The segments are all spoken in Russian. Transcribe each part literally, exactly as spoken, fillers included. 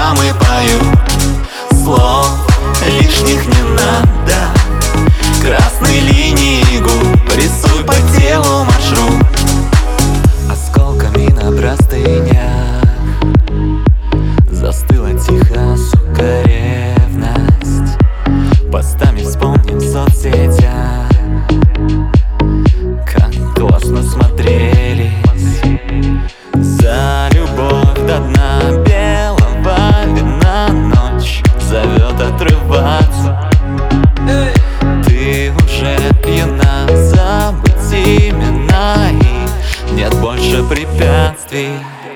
шрамы пою. Слов лишних не надо, красной линии губ рисуй по телу маршрут. Осколками на простынях застыла тихо, сука, ревность. Постами вспомним в соцсетях, как классно смотрелись. За любовь до дна белого вина ночь зовет отрываться. Ты уже пьяна, забыть имена, и нет больше препятствий.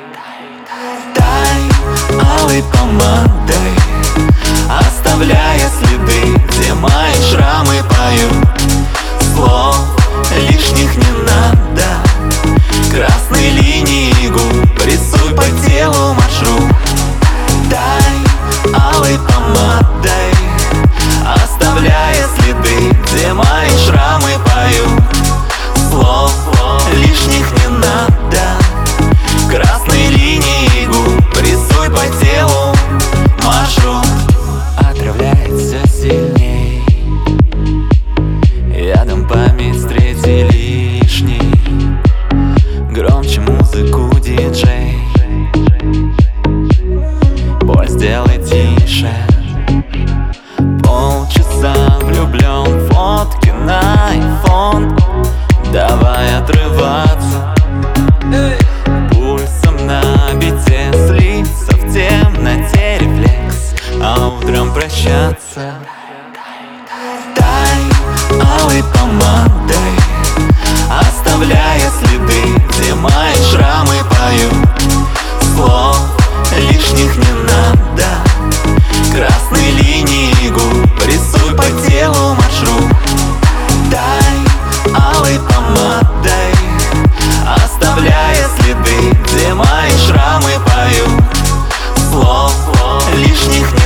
Тай алой помадой, оставляя следы, где мои шрамы пою. Слов лишних не надо, красной линии губ рисуй по телу маршрут. Тай алой помадой, оставляя следы, где мои шрамы пою. Слов лишних не надо, красной линии губ рисуй по телу маршрут. Отравляет все сильней, ядом память с третьей лишней. Громче музыку, диджей, боль сделай тише. Полчаса влюблен, фотки на айфон, давай отрываться. Пульсом на бите, слиться в темноте рефлекс, а утром прощаться. Тай алой помадой, оставляя следы, где мои шрамы пою. Слов лишних не надо, красной линии губ рисуй по телу маршрут. Тай алой помадой, оставляя следы, где мои шрамы пою. Слов лишних не